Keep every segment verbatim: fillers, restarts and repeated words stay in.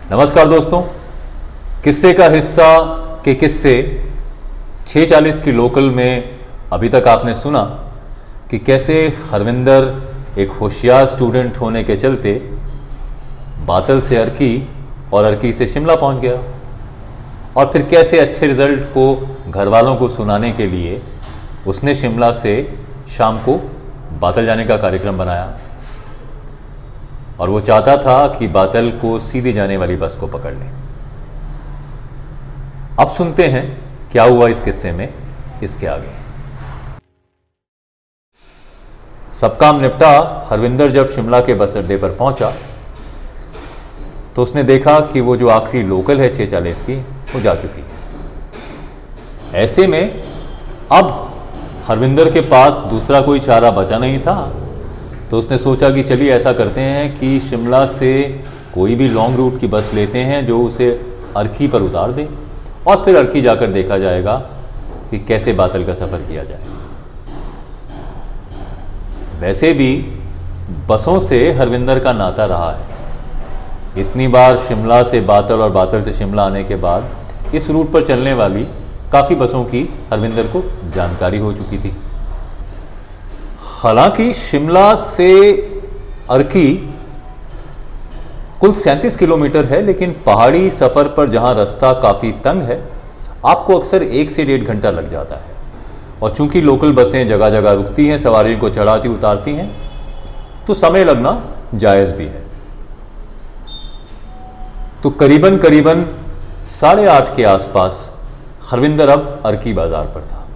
नमस्कार दोस्तों, किस्से का हिस्सा के किस्से छः चालीस की लोकल में अभी तक आपने सुना कि कैसे हरविंदर एक होशियार स्टूडेंट होने के चलते बातल से अर्की और अर्की से शिमला पहुंच गया और फिर कैसे अच्छे रिजल्ट को घर वालों को सुनाने के लिए उसने शिमला से शाम को बातल जाने का कार्यक्रम बनाया और वो चाहता था कि बातल को सीधी जाने वाली बस को पकड़ ले। अब सुनते हैं क्या हुआ इस किस्से में इसके आगे। सब काम निपटा हरविंदर जब शिमला के बस अड्डे पर पहुंचा तो उसने देखा कि वो जो आखिरी लोकल है छः चालीस की वो जा चुकी है। ऐसे में अब हरविंदर के पास दूसरा कोई चारा बचा नहीं था, तो उसने सोचा कि चलिए ऐसा करते हैं कि शिमला से कोई भी लॉन्ग रूट की बस लेते हैं जो उसे अर्की पर उतार दे और फिर अर्की जाकर देखा जाएगा कि कैसे बातल का सफ़र किया जाए। वैसे भी बसों से हरविंदर का नाता रहा है। इतनी बार शिमला से बातल और बातल से शिमला आने के बाद इस रूट पर चलने वाली काफ़ी बसों की हरविंदर को जानकारी हो चुकी थी। हालांकि शिमला से अर्की कुल सैंतीस किलोमीटर है, लेकिन पहाड़ी सफ़र पर जहां रास्ता काफ़ी तंग है आपको अक्सर एक से डेढ़ घंटा लग जाता है। और चूंकि लोकल बसें जगह जगह रुकती हैं, सवारियों को चढ़ाती उतारती हैं, तो समय लगना जायज़ भी है। तो करीबन करीबन साढ़े आठ के आसपास हरविंदर अब अर्की बाजार पर था।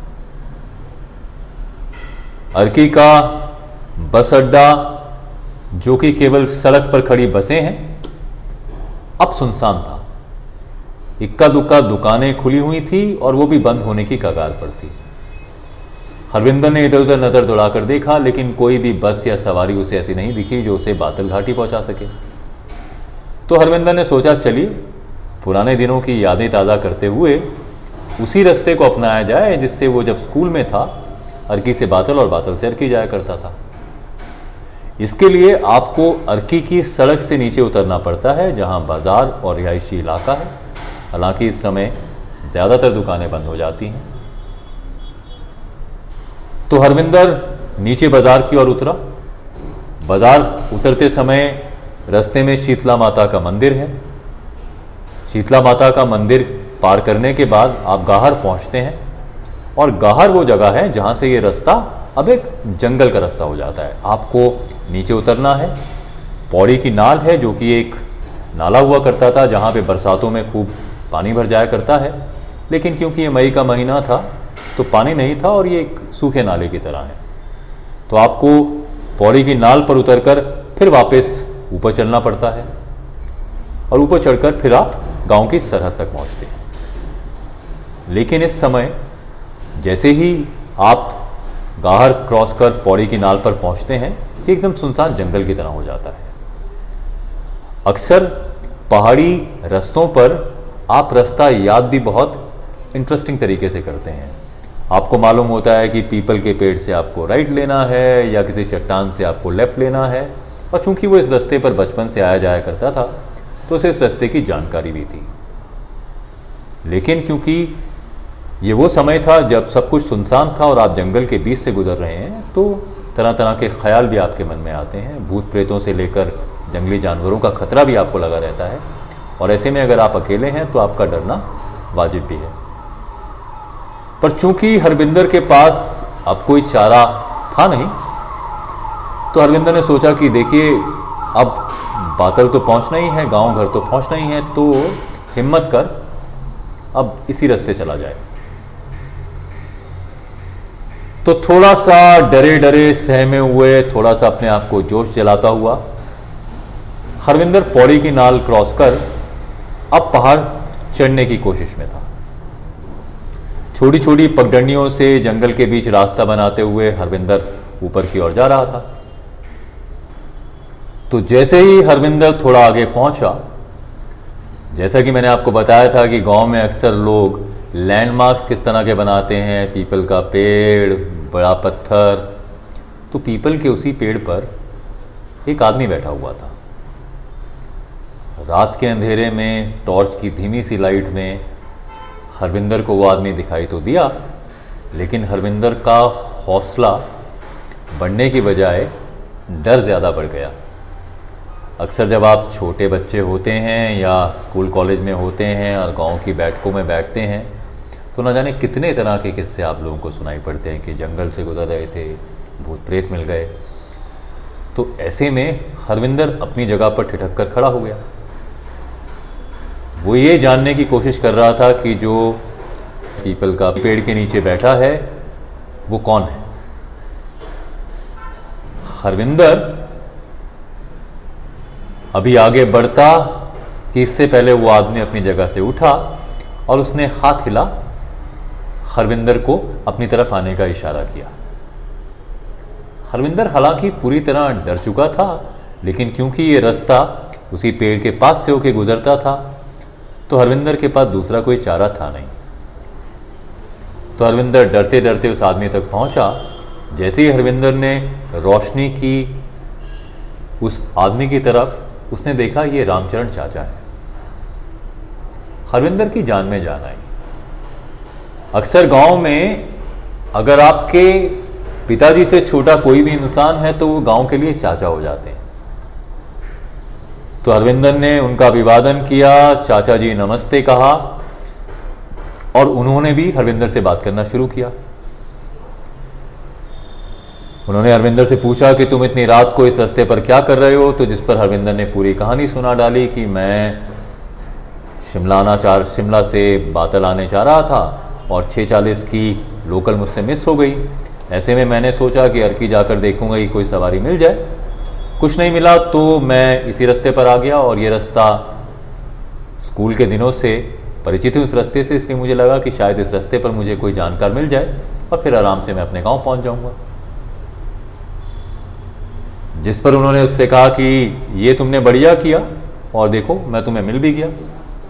अर्की का बस अड्डा, जो कि केवल सड़क पर खड़ी बसें हैं, अब सुनसान था। इक्का दुक्का दुकानें खुली हुई थी और वो भी बंद होने की कगार पर थी। हरविंदर ने इधर उधर नजर दौड़ाकर देखा, लेकिन कोई भी बस या सवारी उसे ऐसी नहीं दिखी जो उसे बातल घाटी पहुंचा सके। तो हरविंदर ने सोचा चलिए पुराने दिनों की यादें ताज़ा करते हुए उसी रास्ते को अपनाया जाए जिससे वो जब स्कूल में था अर्की से बातल और बातल से अर्की जाया करता था। इसके लिए आपको अर्की की सड़क से नीचे उतरना पड़ता है जहां बाजार और रिहायशी इलाका है। हालांकि इस समय ज़्यादातर दुकानें बंद हो जाती हैं। तो हरविंदर नीचे बाजार की ओर उतरा। बाजार उतरते समय रास्ते में शीतला माता का मंदिर है। शीतला माता का मंदिर पार करने के बाद आप गाहर पहुंचते हैं और गाहर वो जगह है जहां से ये रास्ता अब एक जंगल का रास्ता हो जाता है। आपको नीचे उतरना है। पौड़ी की नाल है जो कि एक नाला हुआ करता था जहां पे बरसातों में खूब पानी भर जाया करता है, लेकिन क्योंकि ये मई का महीना था तो पानी नहीं था और ये एक सूखे नाले की तरह है। तो आपको पौड़ी की नाल पर उतरकर फिर वापस ऊपर चलना पड़ता है और ऊपर चढ़कर फिर आप गांव की सरहद तक पहुंचते हैं। लेकिन इस समय जैसे ही आप गाहर क्रॉस कर पौड़ी की नाल पर पहुंचते हैं कि एकदम सुनसान जंगल की तरह हो जाता है। अक्सर पहाड़ी रास्तों पर आप रास्ता याद भी बहुत इंटरेस्टिंग तरीके से करते हैं। आपको मालूम होता है कि पीपल के पेड़ से आपको राइट लेना है या किसी चट्टान से आपको लेफ्ट लेना है। और चूंकि वो इस रास्ते पर बचपन से आया जाया करता था तो उसे इस रास्ते की जानकारी भी थी। लेकिन क्योंकि ये वो समय था जब सब कुछ सुनसान था और आप जंगल के बीच से गुजर रहे हैं, तो तरह तरह के ख्याल भी आपके मन में आते हैं। भूत प्रेतों से लेकर जंगली जानवरों का खतरा भी आपको लगा रहता है और ऐसे में अगर आप अकेले हैं तो आपका डरना वाजिब भी है। पर चूंकि हरविंदर के पास अब कोई चारा था नहीं, तो हरविंदर ने सोचा कि देखिए अब बातल तो पहुंचना ही है, गांव घर तो पहुंचना ही है, तो हिम्मत कर अब इसी रास्ते चला जाए। तो थोड़ा सा डरे डरे सहमे हुए, थोड़ा सा अपने आप को जोश जलाता हुआ हरविंदर पौड़ी की नाल क्रॉस कर अब पहाड़ चढ़ने की कोशिश में था। छोटी छोटी पगडंडियों से जंगल के बीच रास्ता बनाते हुए हरविंदर ऊपर की ओर जा रहा था। तो जैसे ही हरविंदर थोड़ा आगे पहुंचा, जैसा कि मैंने आपको बताया था कि गांव में अक्सर लोग लैंडमार्क्स किस तरह के बनाते हैं, पीपल का पेड़, बड़ा पत्थर, तो पीपल के उसी पेड़ पर एक आदमी बैठा हुआ था। रात के अंधेरे में टॉर्च की धीमी सी लाइट में हरविंदर को वो आदमी दिखाई तो दिया, लेकिन हरविंदर का हौसला बढ़ने की बजाय डर ज़्यादा बढ़ गया। अक्सर जब आप छोटे बच्चे होते हैं या स्कूल कॉलेज में होते हैं और गांव की बैठकों में बैठते हैं तो न जाने कितने तरह के किस्से आप लोगों को सुनाई पड़ते हैं कि जंगल से गुजर रहे थे, भूत प्रेत मिल गए। तो ऐसे में हरविंदर अपनी जगह पर ठिठक कर खड़ा हो गया। वो ये जानने की कोशिश कर रहा था कि जो पीपल का पेड़ के नीचे बैठा है वो कौन है। हरविंदर अभी आगे बढ़ता कि इससे पहले वो आदमी अपनी जगह से उठा और उसने हाथ हिला हरविंदर को अपनी तरफ आने का इशारा किया। हरविंदर हालांकि पूरी तरह डर चुका था, लेकिन क्योंकि ये रास्ता उसी पेड़ के पास से होके गुजरता था तो हरविंदर के पास दूसरा कोई चारा था नहीं। तो हरविंदर डरते डरते उस आदमी तक पहुंचा। जैसे ही हरविंदर ने रोशनी की उस आदमी की तरफ, उसने देखा ये रामचरण चाचा है। हरविंदर की जान में जान आई। अक्सर गांव में अगर आपके पिताजी से छोटा कोई भी इंसान है तो वो गांव के लिए चाचा हो जाते हैं। तो हरविंदर ने उनका अभिवादन किया, चाचा जी नमस्ते कहा और उन्होंने भी हरविंदर से बात करना शुरू किया। उन्होंने हरविंदर से पूछा कि तुम इतनी रात को इस रास्ते पर क्या कर रहे हो। तो जिस पर हरविंदर ने पूरी कहानी सुना डाली कि मैं शिमला आना चाह शिमला से बातल आने चाह रहा था और छः चालीस की लोकल मुझसे मिस हो गई। ऐसे में मैंने सोचा कि अर्की जाकर देखूंगा कि कोई सवारी मिल जाए। कुछ नहीं मिला तो मैं इसी रास्ते पर आ गया और ये रास्ता स्कूल के दिनों से परिचित हूँ इस रास्ते से, इसलिए मुझे लगा कि शायद इस रास्ते पर मुझे कोई जानकार मिल जाए और फिर आराम से मैं अपने गांव पहुंच जाऊंगा। जिस पर उन्होंने उससे कहा कि ये तुमने बढ़िया किया और देखो मैं तुम्हें मिल भी गया।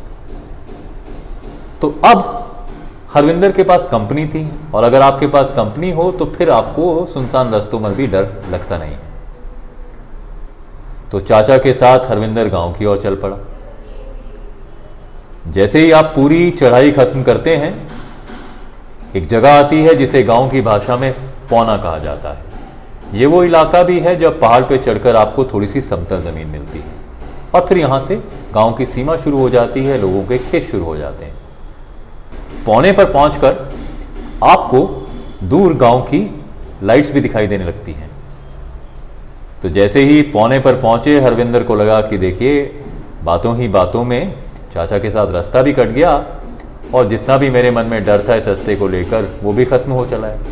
तो अब हरविंदर के पास कंपनी थी और अगर आपके पास कंपनी हो तो फिर आपको सुनसान रास्तों में भी डर लगता नहीं है। तो चाचा के साथ हरविंदर गांव की ओर चल पड़ा। जैसे ही आप पूरी चढ़ाई खत्म करते हैं, एक जगह आती है जिसे गांव की भाषा में पौना कहा जाता है। ये वो इलाका भी है जब पहाड़ पे चढ़कर आपको थोड़ी सी समतल जमीन मिलती है और फिर यहां से गांव की सीमा शुरू हो जाती है, लोगों के खेत शुरू हो जाते हैं। पौने पर पहुंचकर आपको दूर गांव की लाइट्स भी दिखाई देने लगती हैं। तो जैसे ही पौने पर पहुंचे, हरविंदर को लगा कि देखिए बातों ही बातों में चाचा के साथ रास्ता भी कट गया और जितना भी मेरे मन में डर था इस रास्ते को लेकर वो भी खत्म हो चला है।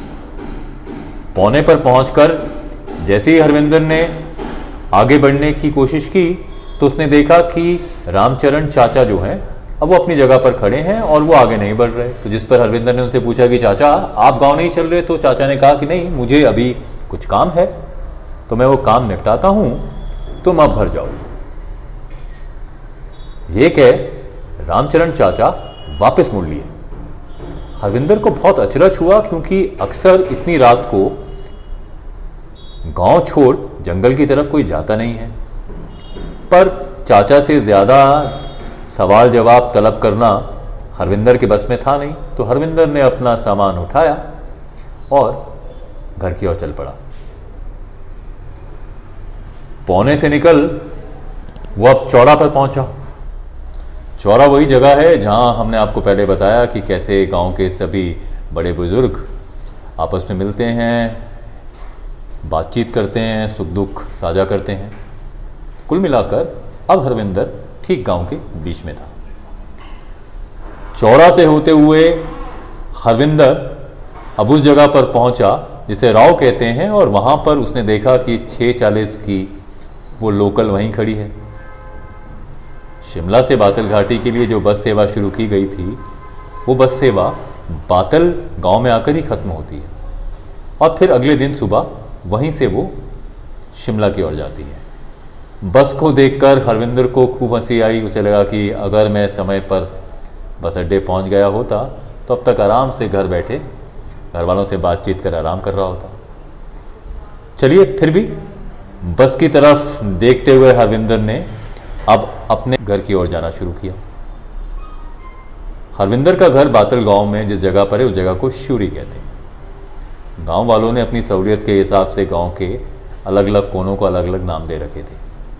पौने पर पहुंचकर जैसे ही हरविंदर ने आगे बढ़ने की कोशिश की तो उसने देखा कि रामचरण चाचा जो हैं अब वो अपनी जगह पर खड़े हैं और वो आगे नहीं बढ़ रहे। तो जिस पर हरविंदर ने उनसे पूछा कि चाचा आप गांव नहीं चल रहे। तो चाचा ने कहा कि नहीं, मुझे अभी कुछ काम है तो मैं वो काम निपटाता हूं, तुम अब घर जाओ। ये कह रामचरण चाचा वापस मुड़ लिए। हरविंदर को बहुत अचरज हुआ क्योंकि अक्सर इतनी रात को गांव छोड़ जंगल की तरफ कोई जाता नहीं है, पर चाचा से ज्यादा सवाल जवाब तलब करना हरविंदर के बस में था नहीं। तो हरविंदर ने अपना सामान उठाया और घर की ओर चल पड़ा। पौने से निकल वो अब चौड़ा पर पहुंचा। चौरा वही जगह है जहां हमने आपको पहले बताया कि कैसे गांव के सभी बड़े बुजुर्ग आपस में मिलते हैं, बातचीत करते हैं, सुख दुख साझा करते हैं। कुल मिलाकर अब हरविंदर ठीक गांव के बीच में था। चौरा से होते हुए हरविंदर अब उस जगह पर पहुंचा जिसे राव कहते हैं और वहां पर उसने देखा कि छः चालीस की वो लोकल वहीं खड़ी है। शिमला से बातल घाटी के लिए जो बस सेवा शुरू की गई थी वो बस सेवा बातल गांव में आकर ही खत्म होती है और फिर अगले दिन सुबह वहीं से वो शिमला की ओर जाती है। बस को देखकर हरविंदर को खूब हंसी आई। उसे लगा कि अगर मैं समय पर बस अड्डे पहुंच गया होता तो अब तक आराम से घर बैठे घर वालों से बातचीत कर आराम कर रहा होता। चलिए फिर भी बस की तरफ देखते हुए हरविंदर ने अब अपने घर की ओर जाना शुरू किया। हरविंदर का घर बातल गांव में जिस जगह पर है उस जगह को शूरी कहते हैं। गांव वालों ने अपनी सहूलियत के हिसाब से गांव के अलग अलग कोनों को अलग अलग नाम दे रखे थे।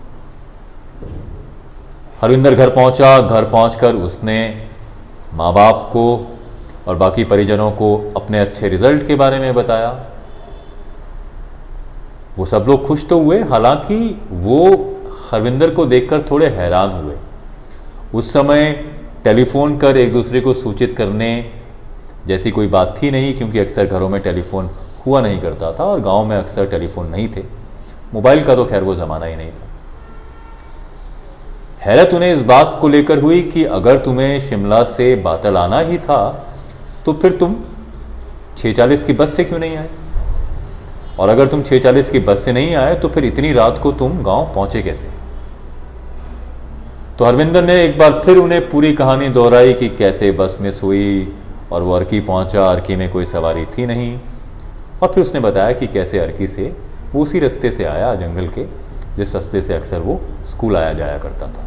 हरविंदर घर पहुंचा। घर पहुंचकर उसने माँ बाप को और बाकी परिजनों को अपने अच्छे रिजल्ट के बारे में बताया। वो सब लोग खुश तो हुए, हालांकि वो हरविंदर को देखकर थोड़े हैरान हुए। उस समय टेलीफोन कर एक दूसरे को सूचित करने जैसी कोई बात थी नहीं, क्योंकि अक्सर घरों में टेलीफोन हुआ नहीं करता था और गांव में अक्सर टेलीफोन नहीं थे। मोबाइल का तो खैर वो ज़माना ही नहीं था। हैरत उन्हें इस बात को लेकर हुई कि अगर तुम्हें शिमला से बातल आना ही था तो फिर तुम छः चालीस की बस से क्यों नहीं आए, और अगर तुम छः चालीस की बस से नहीं आए तो फिर इतनी रात को तुम गांव पहुंचे कैसे। तो हरविंदर ने एक बार फिर उन्हें पूरी कहानी दोहराई कि कैसे बस मिस हुई और वो अर्की पहुंचा, अर्की में कोई सवारी थी नहीं, और फिर उसने बताया कि कैसे अर्की से वो उसी रास्ते से आया, जंगल के जिस रास्ते से अक्सर वो स्कूल आया जाया करता था।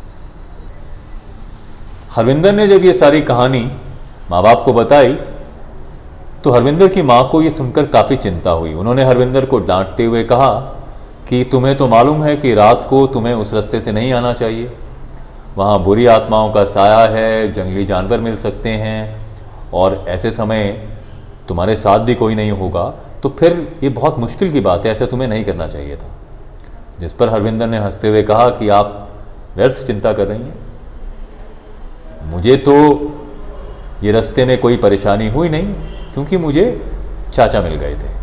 हरविंदर ने जब ये सारी कहानी माँ बाप को बताई तो हरविंदर की माँ को ये सुनकर काफ़ी चिंता हुई। उन्होंने हरविंदर को डांटते हुए कहा कि तुम्हें तो मालूम है कि रात को तुम्हें उस रास्ते से नहीं आना चाहिए, वहाँ बुरी आत्माओं का साया है, जंगली जानवर मिल सकते हैं और ऐसे समय तुम्हारे साथ भी कोई नहीं होगा, तो फिर ये बहुत मुश्किल की बात है, ऐसा तुम्हें नहीं करना चाहिए था। जिस पर हरविंदर ने हंसते हुए कहा कि आप व्यर्थ चिंता कर रही हैं, मुझे तो ये रास्ते में कोई परेशानी हुई नहीं, क्योंकि मुझे चाचा मिल गए थे।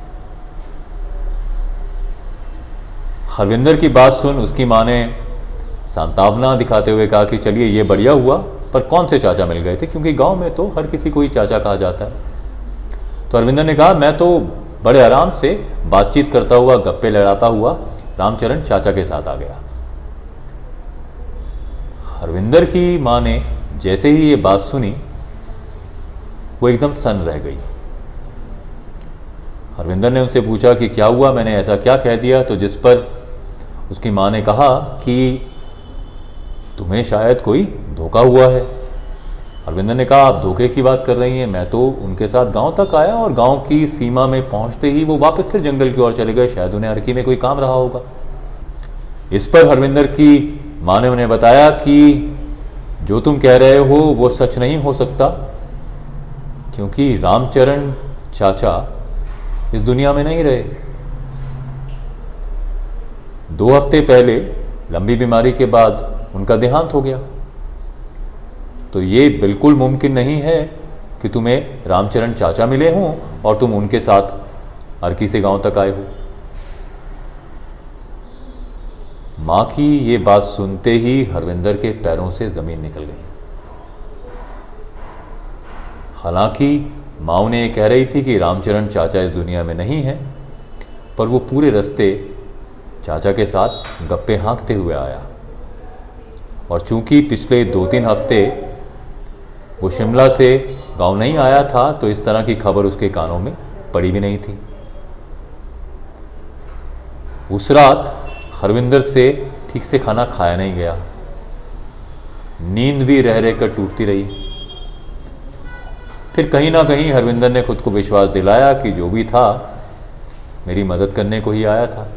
हरविंदर की बात सुन उसकी माँ ने सांत्वना दिखाते हुए कहा कि चलिए ये बढ़िया हुआ, पर कौन से चाचा मिल गए थे, क्योंकि गांव में तो हर किसी को ही चाचा कहा जाता है। तो हरविंदर ने कहा मैं तो बड़े आराम से बातचीत करता हुआ, गप्पे लड़ाता हुआ रामचरण चाचा के साथ आ गया। हरविंदर की माँ ने जैसे ही ये बात सुनी वो एकदम सन रह गई। हरविंदर ने उनसे पूछा कि क्या हुआ, मैंने ऐसा क्या कह दिया, तो जिस पर उसकी माँ ने कहा कि तुम्हें शायद कोई धोखा हुआ है। हरविंदर ने कहा आप धोखे की बात कर रही हैं, मैं तो उनके साथ गांव तक आया और गांव की सीमा में पहुंचते ही वो वापस फिर जंगल की ओर चले गए, शायद उन्हें अर्की में कोई काम रहा होगा। इस पर हरविंदर की माँ ने उन्हें बताया कि जो तुम कह रहे हो वो सच नहीं हो सकता, क्योंकि रामचरण चाचा इस दुनिया में नहीं रहे। दो हफ्ते पहले लंबी बीमारी के बाद उनका देहांत हो गया। तो ये बिल्कुल मुमकिन नहीं है कि तुम्हें रामचरण चाचा मिले हों और तुम उनके साथ अर्की से गांव तक आए हो। मां की ये बात सुनते ही हरविंदर के पैरों से जमीन निकल गई। हालांकि मां उन्हें ये कह रही थी कि रामचरण चाचा इस दुनिया में नहीं है, पर वो पूरे रास्ते चाचा के साथ गप्पे हाँकते हुए आया। और चूंकि पिछले दो तीन हफ्ते वो शिमला से गांव नहीं आया था, तो इस तरह की खबर उसके कानों में पड़ी भी नहीं थी। उस रात हरविंदर से ठीक से खाना खाया नहीं गया, नींद भी रह रह कर टूटती रही। फिर कहीं ना कहीं हरविंदर ने खुद को विश्वास दिलाया कि जो भी था मेरी मदद करने को ही आया था।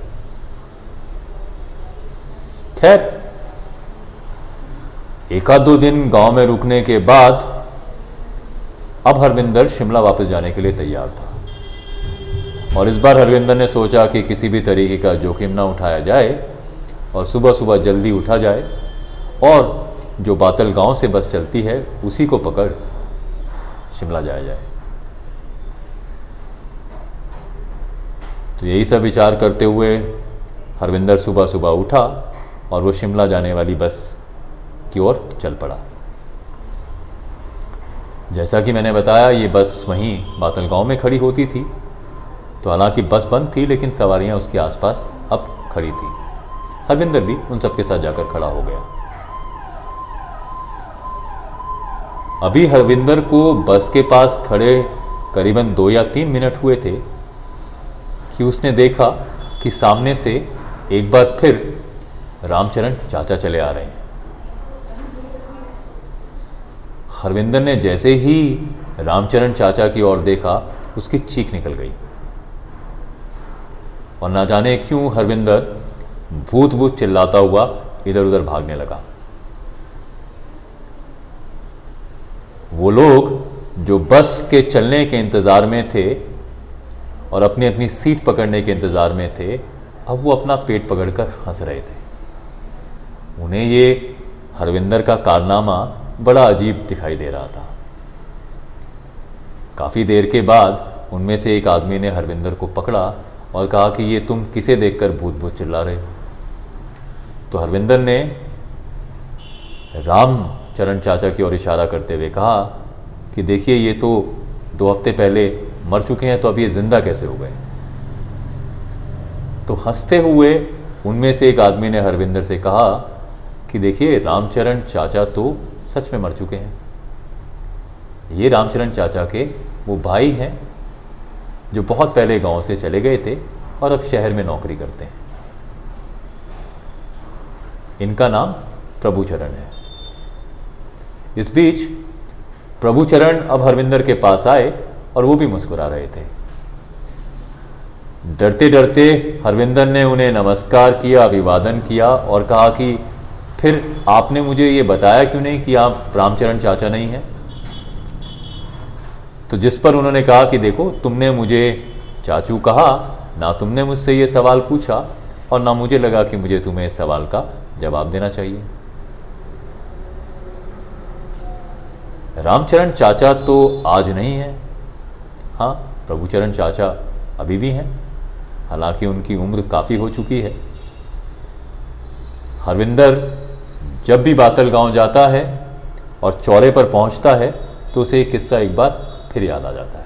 खैर एक आध दो दिन गांव में रुकने के बाद अब हरविंदर शिमला वापस जाने के लिए तैयार था। और इस बार हरविंदर ने सोचा कि किसी भी तरीके का जोखिम ना उठाया जाए और सुबह सुबह जल्दी उठा जाए और जो बातल गांव से बस चलती है उसी को पकड़ शिमला जाया जाए। तो यही सब विचार करते हुए हरविंदर सुबह सुबह उठा और वो शिमला जाने वाली बस की ओर चल पड़ा। जैसा कि मैंने बताया ये बस वहीं बातल गांव में खड़ी होती थी। तो हालांकि बस बंद थी लेकिन सवारियां उसके आसपास अब खड़ी थी। हरविंदर भी उन सबके साथ जाकर खड़ा हो गया। अभी हरविंदर को बस के पास खड़े करीबन दो या तीन मिनट हुए थे कि उसने देखा कि सामने से एक बार फिर रामचरण चाचा चले आ रहे हैं। हरविंदर ने जैसे ही रामचरण चाचा की ओर देखा, उसकी चीख निकल गई और ना जाने क्यों हरविंदर भूत भूत चिल्लाता हुआ इधर उधर भागने लगा। वो लोग जो बस के चलने के इंतजार में थे और अपनी अपनी सीट पकड़ने के इंतजार में थे, अब वो अपना पेट पकड़कर हंस रहे थे। उन्हें ये हरविंदर का कारनामा बड़ा अजीब दिखाई दे रहा था। काफी देर के बाद उनमें से एक आदमी ने हरविंदर को पकड़ा और कहा कि ये तुम किसे देखकर भूत भूत चिल्ला रहे हो? तो हरविंदर ने रामचरण चाचा की ओर इशारा करते हुए कहा कि देखिए, ये तो दो हफ्ते पहले मर चुके हैं, तो अब ये जिंदा कैसे हो गए? तो हंसते हुए उनमें से एक आदमी ने हरविंदर से कहा कि देखिए, रामचरण चाचा तो सच में मर चुके हैं। ये रामचरण चाचा के वो भाई हैं जो बहुत पहले गांव से चले गए थे और अब शहर में नौकरी करते हैं। इनका नाम प्रभुचरण है। इस बीच प्रभुचरण अब हरविंदर के पास आए और वो भी मुस्कुरा रहे थे। डरते डरते हरविंदर ने उन्हें नमस्कार किया, अभिवादन किया और कहा कि फिर आपने मुझे ये बताया क्यों नहीं कि आप रामचरण चाचा नहीं हैं? तो जिस पर उन्होंने कहा कि देखो, तुमने मुझे चाचू कहा, ना तुमने मुझसे ये सवाल पूछा और ना मुझे लगा कि मुझे तुम्हें इस सवाल का जवाब देना चाहिए। रामचरण चाचा तो आज नहीं है, हाँ, प्रभुचरण चाचा अभी भी हैं, हालांकि उनकी उम्र काफ़ी हो चुकी है। हरविंदर जब भी बातल गांव जाता है और चौरे पर पहुंचता है तो उसे एक किस्सा एक बार फिर याद आ जाता है।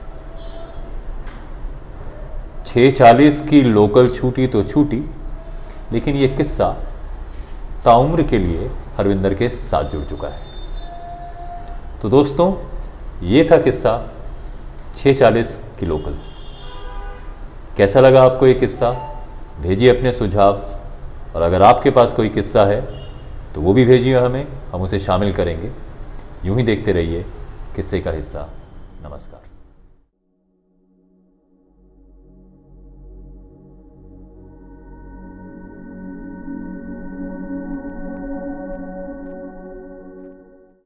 छः चालीस की लोकल छूटी तो छूटी, लेकिन ये किस्सा ताउम्र के लिए हरविंदर के साथ जुड़ चुका है। तो दोस्तों, ये था किस्सा छः चालीस की लोकल। कैसा लगा आपको ये किस्सा? भेजिए अपने सुझाव, और अगर आपके पास कोई किस्सा है तो वो भी भेजिए हमें, हम उसे शामिल करेंगे। यूं ही देखते रहिए किस्से का हिस्सा। नमस्कार।